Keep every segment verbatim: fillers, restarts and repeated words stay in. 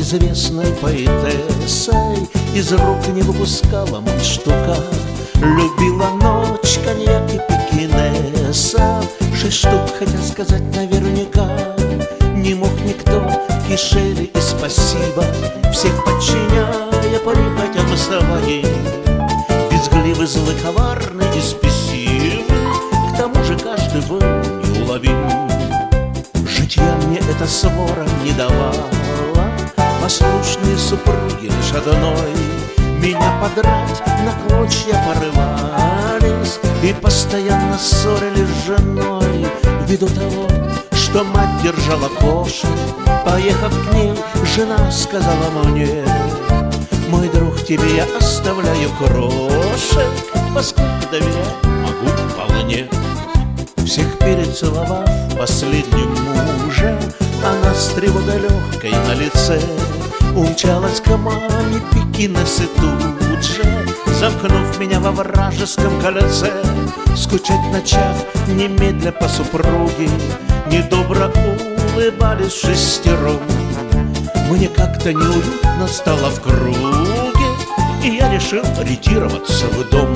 известной поэтессой, из рук не выпускала мундштука. Любила ночь, коньяк и пекинеса, шесть штук, хотя сказать наверняка не мог никто. Кишели и спасибо, всех подчиняя прихотям своим. Безгливый, злый, коварный и спесивый, к тому же каждый был неуловим. Житья мне эта свора не давала, послушные супруги лишь одной меня подрать на клочья порывались и постоянно ссорились с женой ввиду того, что мать держала кошек. Поехав к ней, жена сказала мне: мой друг, тебе я оставляю крошек, поскольку доверять могу вполне. Всех перецеловав последним мужа, она с тревогой легкой на лице умчалась к маме пекинесы тут же, замкнув меня во вражеском кольце. Скучать начав немедля по супруге, недобро улыбались шестером. Мне как-то неуютно стало в круге, и я решил ретироваться в дом.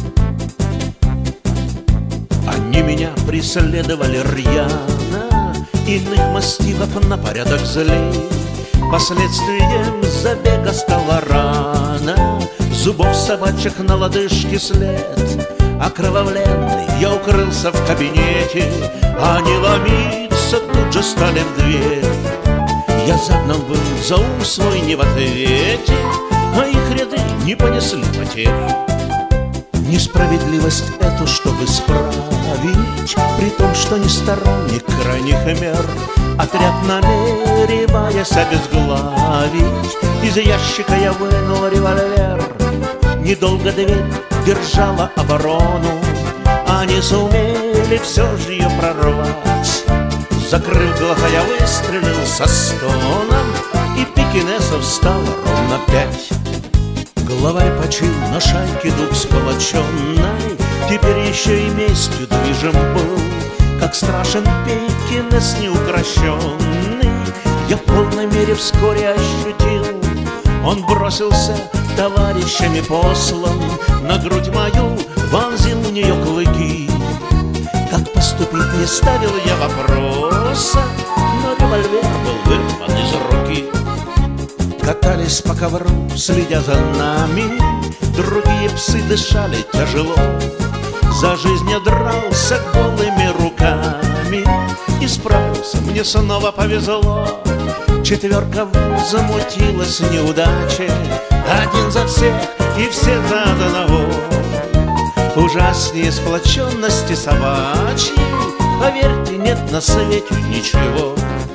Они меня преследовали рьяно, иных мастифов на порядок злей. Последствием забега стала рана, зубов собачьих на лодыжке след. Окровавленный я укрылся в кабинете, они ломиться тут же стали в дверь. Я загнан был за ум свой не в ответе, а их ряды не понесли потерь. Несправедливость эту, чтобы исправить, при том, что не сторонник крайних мер, отряд, намереваясь обезглавить, из ящика я вынул револьвер. Недолго дверь держала оборону, они сумели все же ее прорвать. Закрыв глаза, я выстрелил со стоном, и пекинесов стало ровно пять. Главарь почил на шайке дух сполоченной, теперь еще и местью движим был. Как страшен пекинес неукрощенный, я в полной мере вскоре ощутил. Он бросился товарищами послан, на грудь мою вонзил в нее клыки. Как поступить не ставил я вопроса, но револьвер был вырван из руки. Катались по ковру, следя за нами, другие псы дышали тяжело. За жизнь я дрался голыми руками и справился, мне снова повезло. Четверка замутилась неудачей, один за всех и все за одного. Ужаснее сплоченности собачьей, поверьте, нет на свете ничего.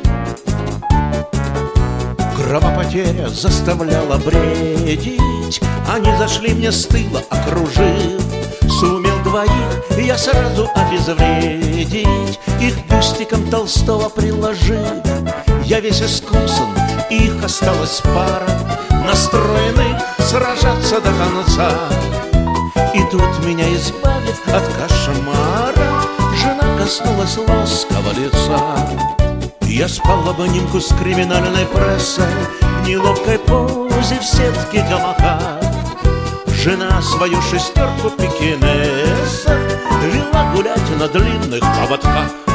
Кровопотеря заставляла бредить, они зашли мне с тыла, окружив. Сумел двоих я сразу обезвредить, их бюстиком Толстого приложив. Я весь искусан, их осталась пара, настроенных сражаться до конца. И тут, меня избавив от кошмара, жена коснулась ласкового лица. Я спал в обнимку с криминальной прессой, в неловкой позе в сетке гамака. Жена свою шестерку пекинесов вела гулять на длинных поводках.